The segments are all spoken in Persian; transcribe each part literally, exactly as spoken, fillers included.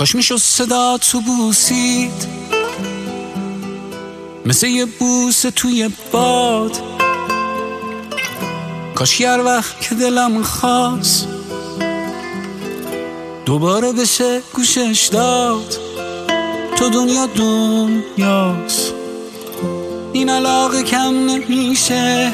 کاش میشد صدا تو بوسید مثل یه بوسه توی باد. کاش یه وقت که دلم خواست دوباره بشه گوشش داد. تو دنیا دنیاست، این علاقه کم نمیشه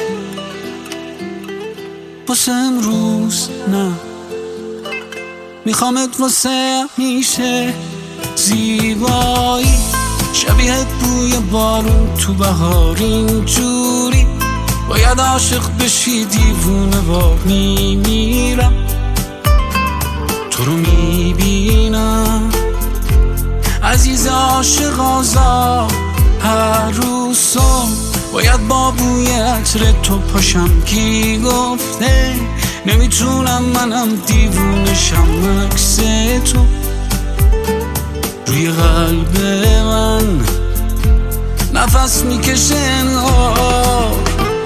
واسه امروز، نه میخوامت واسه همیشه. زیبایی شبیه بوی بارون تو بهار، اینجوری باید عاشق بشی دیوونه وار. میمیرم تو رو میبینم عزیز عاشق آزاد. هر روز صبح باید با بوی عطر تو پاشم. کی گفته نمیتونم منم دیوونشم؟ عکس تو روی قلب من نفس میکشه انگار.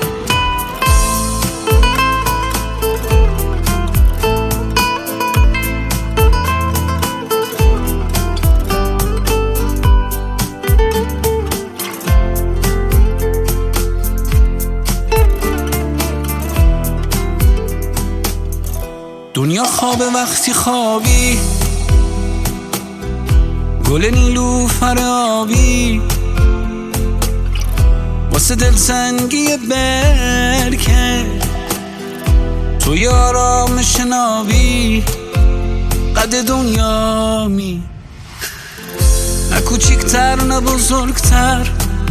دنیا خوابه وقتی خوابی، گل نیلوفر آبی واسه دلتنگی برکه. تو یه آرامش نابی قد دنیا می، نه کوچیکتر نه بزرگتر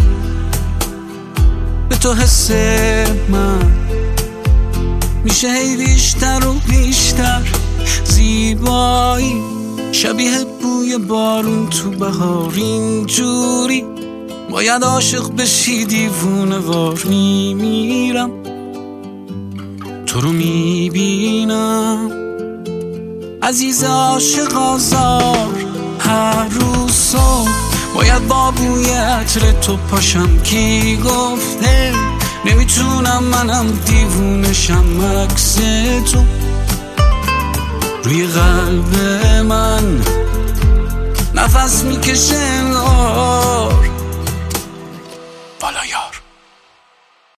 به تو حس من میشه هی بیشتر و بیشتر. زیبایی شبیه بوی بارون تو بهار، اینجوری باید عاشق بشی دیوونه وار. میمیرم تو رو میبینم عزیز عاشق آزار. هر روز صبح باید با بوی عطر تو پاشم. کی گفته نمیتونم منم دیوونشم؟ عکس تو روی قلب من نفس میکشه انگار. والایا